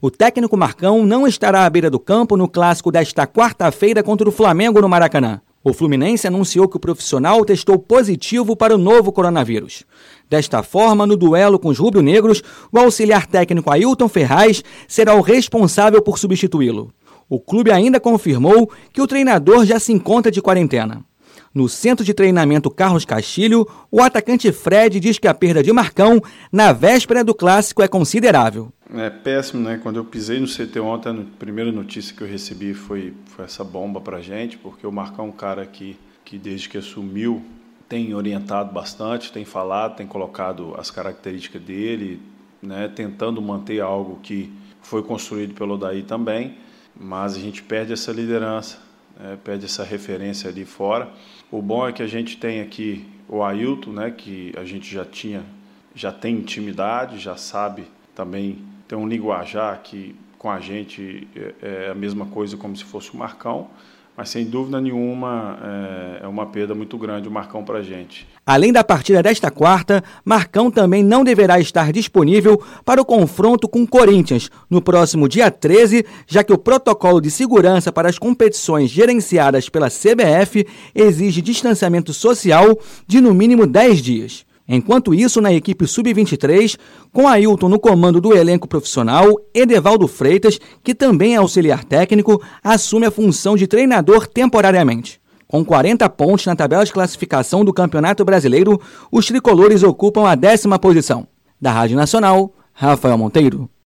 O técnico Marcão não estará à beira do campo no clássico desta quarta-feira contra o Flamengo no Maracanã. O Fluminense anunciou que o profissional testou positivo para o novo coronavírus. Desta forma, no duelo com os rubro-negros, o auxiliar técnico Ailton Ferraz será o responsável por substituí-lo. O clube ainda confirmou que o treinador já se encontra de quarentena. No centro de treinamento Carlos Castilho, o atacante Fred diz que a perda de Marcão na véspera do clássico é considerável. É péssimo, né? Quando eu pisei no CT ontem, a primeira notícia que eu recebi foi essa bomba pra gente, porque o Marcão é um cara que desde que assumiu tem orientado bastante, tem falado, tem colocado as características dele, né? Tentando manter algo que foi construído pelo Odair também, mas a gente perde essa liderança, perde essa referência ali fora. O bom é que a gente tem aqui o Ailton, né? Que a gente já tem intimidade, já sabe também. Tem um linguajar que com a gente é a mesma coisa como se fosse o Marcão, mas sem dúvida nenhuma é uma perda muito grande o Marcão para a gente. Além da partida desta quarta, Marcão também não deverá estar disponível para o confronto com o Corinthians no próximo dia 13, já que o protocolo de segurança para as competições gerenciadas pela CBF exige distanciamento social de no mínimo 10 dias. Enquanto isso, na equipe Sub-23, com Ailton no comando do elenco profissional, Edevaldo Freitas, que também é auxiliar técnico, assume a função de treinador temporariamente. Com 40 pontos na tabela de classificação do Campeonato Brasileiro, os tricolores ocupam a 10ª posição. Da Rádio Nacional, Rafael Monteiro.